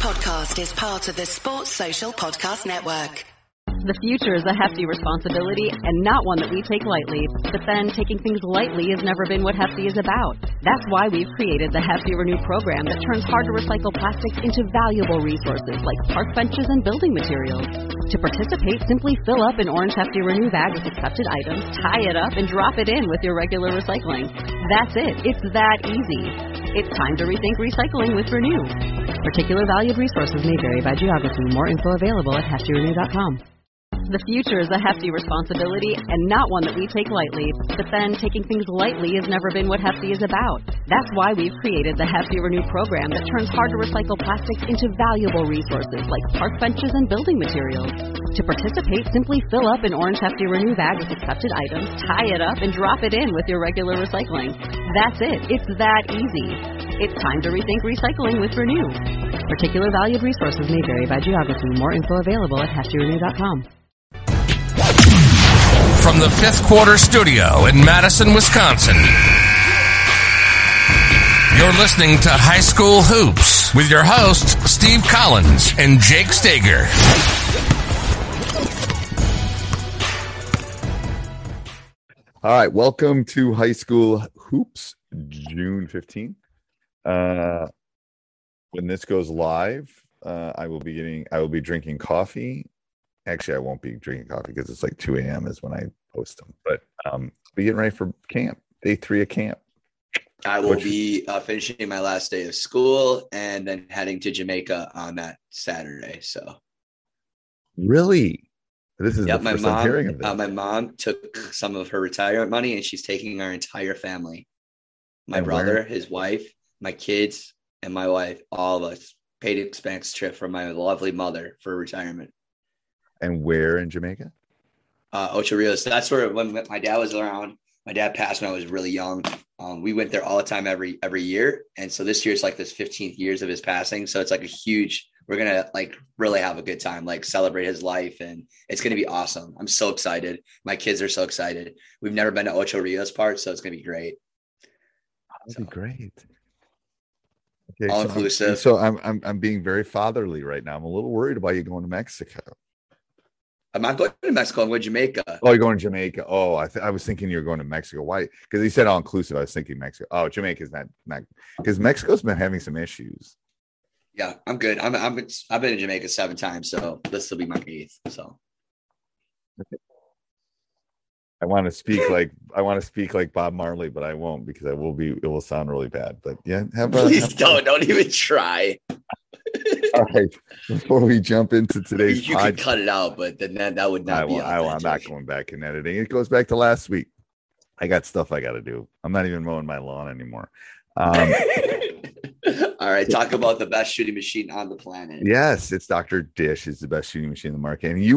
podcast is part of the Sports Social Podcast Network. The future is a hefty responsibility and not one that we take lightly. But then taking things lightly has never been what Hefty is about. That's why we've created the Hefty Renew program that turns hard-to-recycle plastics into valuable resources like park benches and building materials. To participate, simply fill up an orange Hefty Renew bag with accepted items, tie it up, and drop it in with your regular recycling. That's it. It's that easy. It's time to rethink recycling with Renew. Particular valued resources may vary by geography. More info available at heftyrenew.com. The future is a hefty responsibility and not one that we take lightly. But then taking things lightly has never been what Hefty is about. That's why we've created the Hefty Renew program that turns hard-to-recycle plastics into valuable resources like park benches and building materials. To participate, simply fill up an orange Hefty Renew bag with accepted items, tie it up, and drop it in with your regular recycling. That's it. It's that easy. It's time to rethink recycling with Renew. Particular valued resources may vary by geography. More info available at heftyrenew.com. From the Fifth Quarter Studio in Madison, Wisconsin, you're listening to High School Hoops with your hosts, Steve Collins and Jake Stager. All right, welcome to High School Hoops, June 15th. When this goes live, I will be drinking coffee. Actually, I won't be drinking coffee because it's like 2 a.m. is when I post them. But I'll be getting ready for camp, day 3 of camp. I will be finishing my last day of school and then heading to Jamaica on that Saturday. So, really, this is the my first mom. I'm hearing of this. My mom took some of her retirement money and she's taking our entire family. My brother, his wife, my kids, and my wife. All of us paid expense trip for my lovely mother for retirement. And where in Jamaica? Ocho Rios. That's where when my dad was around. My dad passed when I was really young. We went there all the time every year. And so this year is like this 15th years of his passing. So it's like we're going to like really have a good time, like celebrate his life. And it's going to be awesome. I'm so excited. My kids are so excited. We've never been to Ocho Rios part, so it's going to be great. That'd be great. Okay, all inclusive. So I'm being very fatherly right now. I'm a little worried about you going to Mexico. I'm not going to Mexico. I'm going to Jamaica. Oh, you're going to Jamaica. Oh, I was thinking you were going to Mexico. Why? Because he said all inclusive. I was thinking Mexico. Oh, Jamaica's not because Mexico's been having some issues. Yeah, I'm good. I've been to Jamaica 7 times, so this will be my 8th. So I want to speak like Bob Marley, but I won't because it will sound really bad. But yeah, please don't even try. All right, before we jump into today's you could cut it out, but then that would not be authentic. I'm not going back and editing. It goes back to last week. I got stuff I got to do. I'm not even mowing my lawn anymore. All right, talk about the best shooting machine on the planet. Yes, it's Dr. Dish. It's the best shooting machine in the market. And you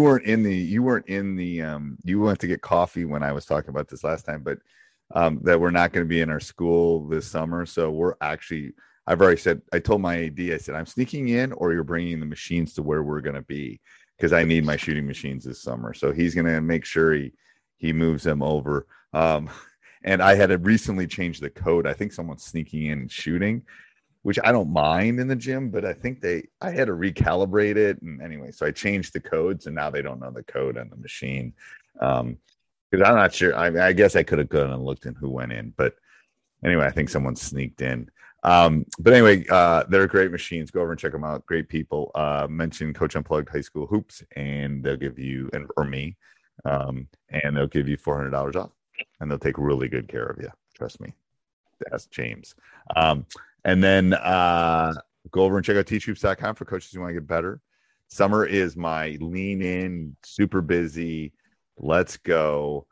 went to get coffee when I was talking about this last time, but that we're not going to be in our school this summer. So I've already said, I told my AD, I said, I'm sneaking in or you're bringing the machines to where we're going to be because I need my shooting machines this summer. So he's going to make sure he moves them over. And I had to recently change the code. I think someone's sneaking in and shooting, which I don't mind in the gym, but I think I had to recalibrate it. And anyway, so I changed the codes and now they don't know the code on the machine. Because I'm not sure. I guess I could have gone and looked in who went in, but anyway, I think someone sneaked in. But anyway, they're great machines. Go over and check them out. Great people. Mention Coach Unplugged High School Hoops, and they'll give you, or me, and they'll give you $400 off, and they'll take really good care of you. Trust me. Ask James. And then go over and check out teachhoops.com for coaches who want to get better. Summer is my lean in, super busy. Let's go.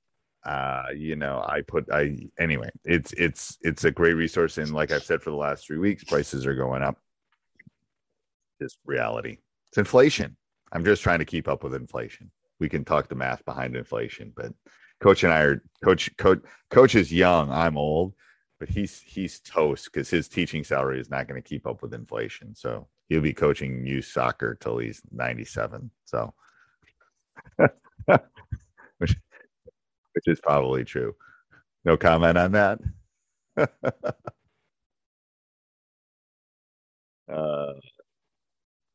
Anyway, it's a great resource. And like I've said for the last 3 weeks, prices are going up. Just reality. It's inflation. I'm just trying to keep up with inflation. We can talk the math behind inflation, but Coach and I are Coach is young. I'm old, but he's toast because his teaching salary is not going to keep up with inflation. So he'll be coaching youth soccer till he's 97. So which is probably true. No comment on that.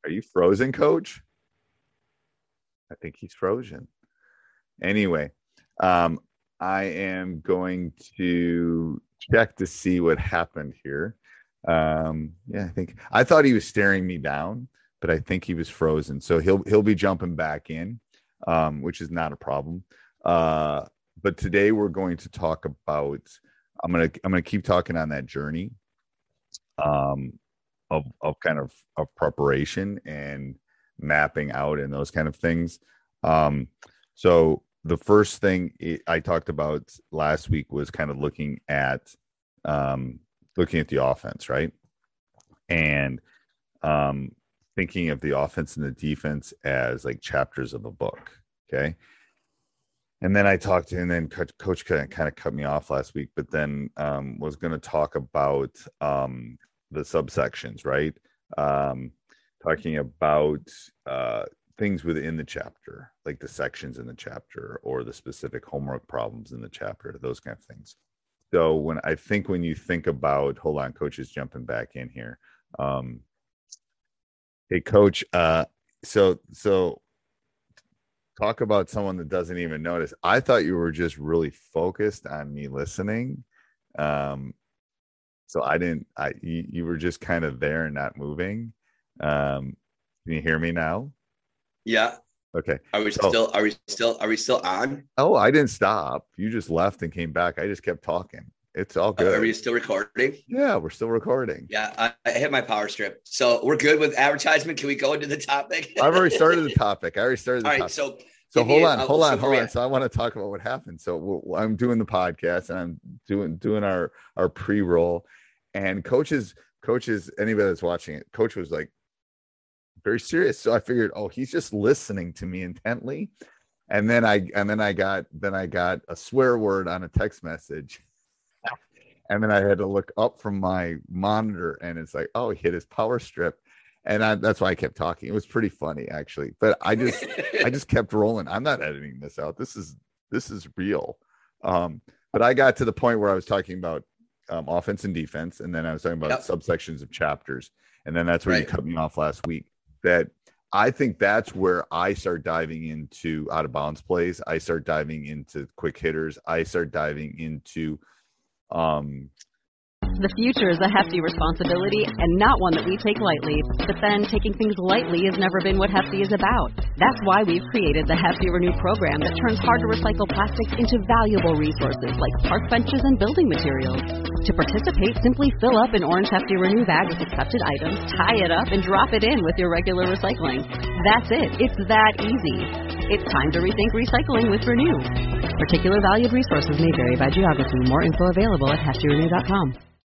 Are you frozen, coach? I think he's frozen. Anyway, I am going to check to see what happened here. I thought he was staring me down, but I think he was frozen. So he'll be jumping back in, which is not a problem. But today we're going to talk about. I'm gonna keep talking on that journey, of kind of preparation and mapping out and those kind of things. So the first thing I talked about last week was kind of looking at the offense, right? And thinking of the offense and the defense as like chapters of a book. Okay. And then I talked to him, and then coach kind of cut me off last week, but then was going to talk about the subsections, right? Talking about things within the chapter, like the sections in the chapter or the specific homework problems in the chapter, those kind of things. So when you think about, hold on, coach is jumping back in here. Hey, coach. So talk about someone that doesn't even notice. I thought you were just really focused on me listening. So you were just kind of there and not moving. Can you hear me now? Yeah. Okay. Are we still on? Oh, I didn't stop. You just left and came back. I just kept talking. It's all good. Are we still recording? Yeah, we're still recording. Yeah, I hit my power strip. So we're good with advertisement. Can we go into the topic? I've already started the topic. All right. Topic. So hold on. So I want to talk about what happened. So I'm doing the podcast and I'm doing our pre-roll, and coaches, anybody that's watching it, coach was like very serious. So I figured, he's just listening to me intently. And then I got a swear word on a text message. And then I had to look up from my monitor, and it's like, he hit his power strip. And that's why I kept talking. It was pretty funny, actually. But I just kept rolling. I'm not editing this out. This is real. But I got to the point where I was talking about offense and defense, and then I was talking about subsections of chapters. And then that's where you cut me off last week. That I think that's where I start diving into out of bounds plays. I start diving into quick hitters. I start diving into The future is a hefty responsibility and not one that we take lightly. But then taking things lightly has never been what Hefty is about. That's why we've created the Hefty Renew program that turns hard-to-recycle plastics into valuable resources like park benches and building materials. To participate, simply fill up an orange Hefty Renew bag with accepted items, tie it up, and drop it in with your regular recycling. That's it. It's that easy. It's time to rethink recycling with Renew. Particular valued resources may vary by geography. More info available at heftyrenew.com.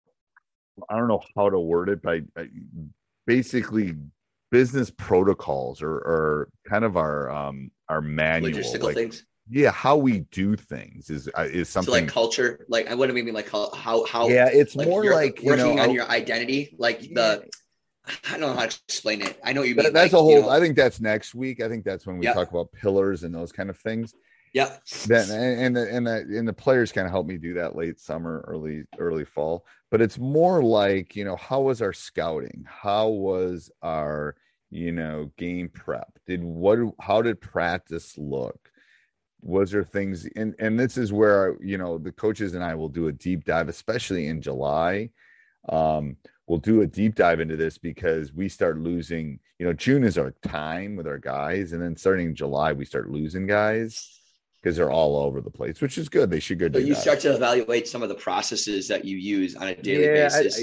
I don't know how to word it, but basically business protocols or kind of our manual, logistical things. Yeah, how we do things is something. So like culture, like what do we mean? Like how? Yeah, it's like more like working on your identity, like I don't know how to explain it. I know what you mean. That's a whole. I think that's next week. I think that's when we talk about pillars and those kind of things. Yeah. Then and the players kind of help me do that late summer, early fall. But it's more like, how was our scouting? How was our, game prep? How did practice look? Was there things and this is where, the coaches and I will do a deep dive, especially in July. We'll do a deep dive into this because we start losing, June is our time with our guys. And then starting in July, we start losing guys because they're all over the place, which is good. They should go do that. You start to evaluate some of the processes that you use on a daily basis.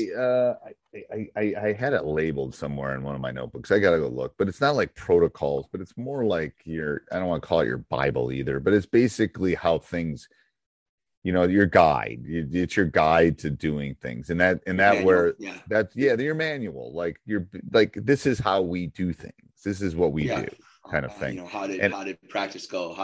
I had it labeled somewhere in one of my notebooks. I got to go look, but it's not like protocols, but it's more like I don't want to call it your Bible either, but it's basically how things, your guide. It's your guide to doing things, and your manual. Like this is how we do things. This is what we do, kind of thing. How did practice go?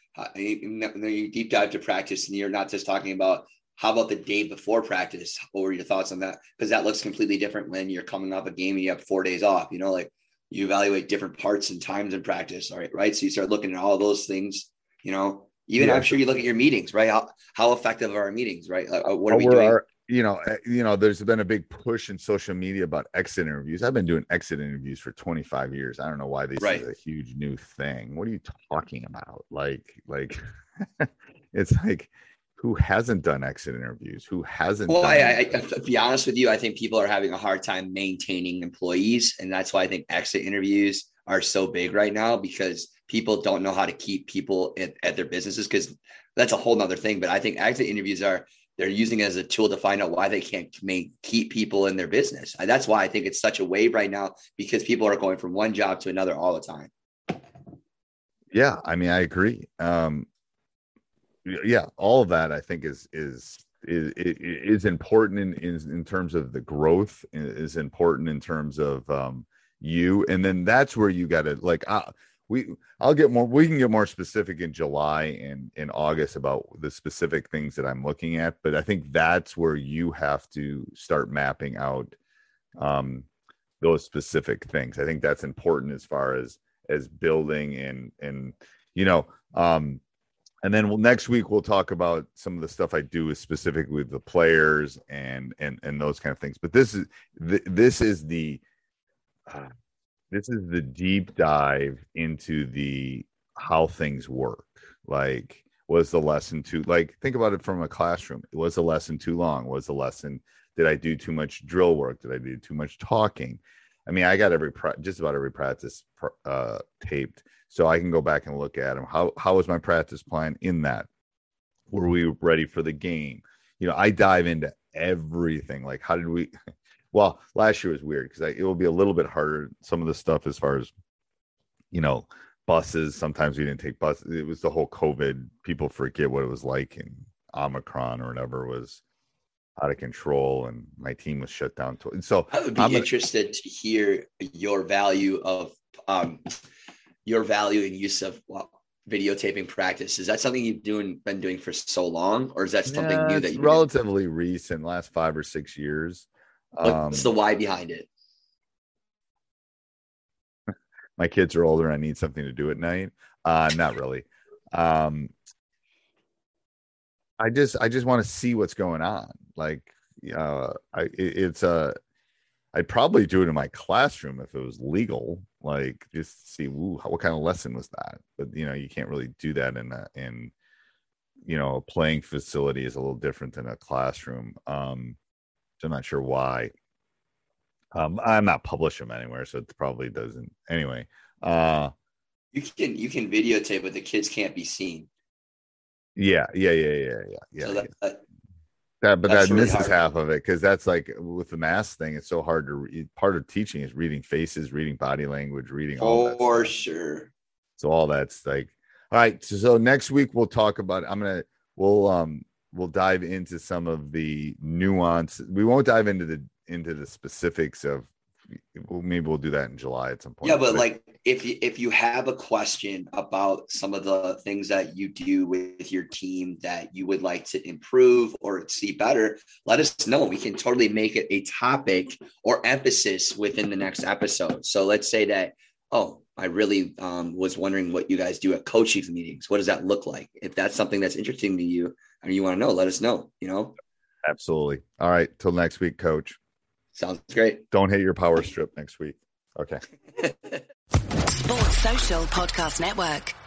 You deep dive to practice, and you're not just talking about how about the day before practice. What were your thoughts on that? Because that looks completely different when you're coming off a game and you have 4 days off. Like you evaluate different parts and times in practice. All right. So you start looking at all those things. I'm sure you look at your meetings, right? How effective are our meetings, right? What are we doing? there's been a big push in social media about exit interviews. I've been doing exit interviews for 25 years. I don't know why this is a huge new thing. What are you talking about? Like it's like, who hasn't done exit interviews? Who hasn't? Well, I to be honest with you, I think people are having a hard time maintaining employees. And that's why I think exit interviews are so big right now, because people don't know how to keep people at their businesses, because that's a whole nother thing. But I think exit interviews they're using it as a tool to find out why they can't keep people in their business. And that's why I think it's such a wave right now, because people are going from one job to another all the time. Yeah. I mean, I agree. Yeah, all of that I think is important in terms of the growth, is important in terms of you, and then that's where you got to we can get more specific in July and in August about the specific things that I'm looking at, but I think that's where you have to start mapping out those specific things. I think that's important as far as building and and then next week we'll talk about some of the stuff I do specifically with the players and those kind of things. But this is the deep dive into how things work. Like, was the lesson think about it from a classroom? Was the lesson too long? Did I do too much drill work? Did I do too much talking? I mean, I got just about every practice taped, so I can go back and look at them. How was my practice plan in that? Were we ready for the game? I dive into everything. Like, how did we? Well, last year was weird because it will be a little bit harder. Some of the stuff as far as, buses. Sometimes we didn't take buses. It was the whole COVID. People forget what it was like in Omicron or whatever was out of control, and my team was shut down. So I would be interested to hear your value and use of videotaping practice. Is that something you've been doing for so long, or is that something new that you've relatively recent, last 5 or 6 years? What's the why behind it? My kids are older. I need something to do at night. Not really. I just want to see what's going on. Like, I'd probably do it in my classroom if it was legal, like just see what kind of lesson was that. But you can't really do that in a playing facility. Is a little different than a classroom. So I'm not sure why. I'm not publishing them anywhere, so it probably doesn't. Anyway, you can videotape, but the kids can't be seen. Yeah. So that really misses half of it, because that's like with the mask thing. It's so hard to read. Part of teaching is reading faces, reading body language, reading all that. For sure. So all that's like, all right. So next week we'll talk about. We'll dive into some of the nuance. We won't dive into the specifics of. Maybe we'll do that in July at some point. Yeah, but like if you have a question about some of the things that you do with your team that you would like to improve or see better, let us know. We can totally make it a topic or emphasis within the next episode. So let's say that, I really was wondering what you guys do at coaching meetings. What does that look like? If that's something that's interesting to you and you want to know, let us know, Absolutely. All right. Till next week, Coach. Sounds great. Don't hit your power strip next week. Okay. Sports Social Podcast Network.